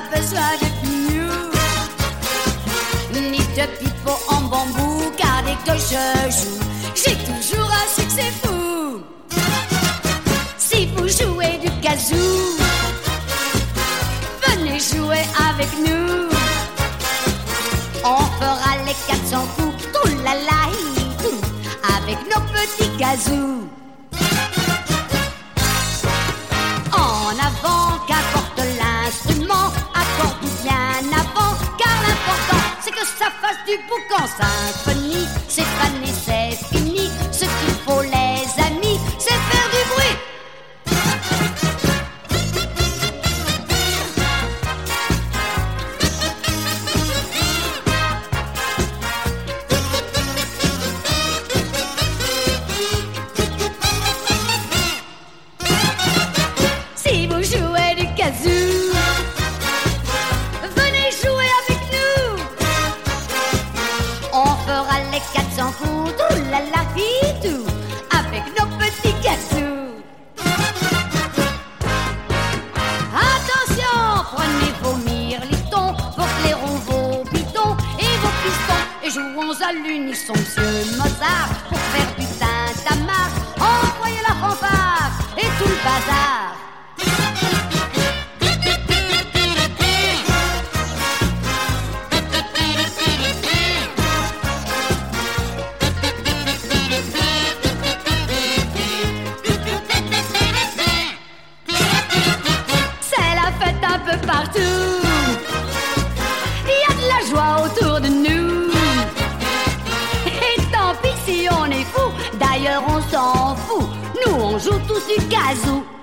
besoin de pignou, ni de pipeau en bambou, car dès que je joue, j'ai toujours un succès fou. Si vous jouez du kazoo, venez jouer avec nous. On fera les 400 coups, tout la la tout, avec nos petits kazoo. En avant, qu'importe l'instrument, accorde bien avant, car l'important c'est que ça fasse du boucan. Symphonie, c'est fané, c'est fini. Ce qu'il faut, les amis, c'est faire du bruit. Si vous jouez du kazoo, venez jouer avec nous. On fera les 400 coups, tout la la tout, avec nos petits kazoo. Attention, prenez vos mirlitons, vos clairons, vos bidons et vos pistons, et jouons à l'unisson, Monsieur Mozart, pour faire du tintamarre. Envoyez la fanfare et tout le bazar. Un peu partout, il y a de la joie autour de nous. Et tant pis si on est fou, d'ailleurs on s'en fout. Nous on joue tous du kazoo.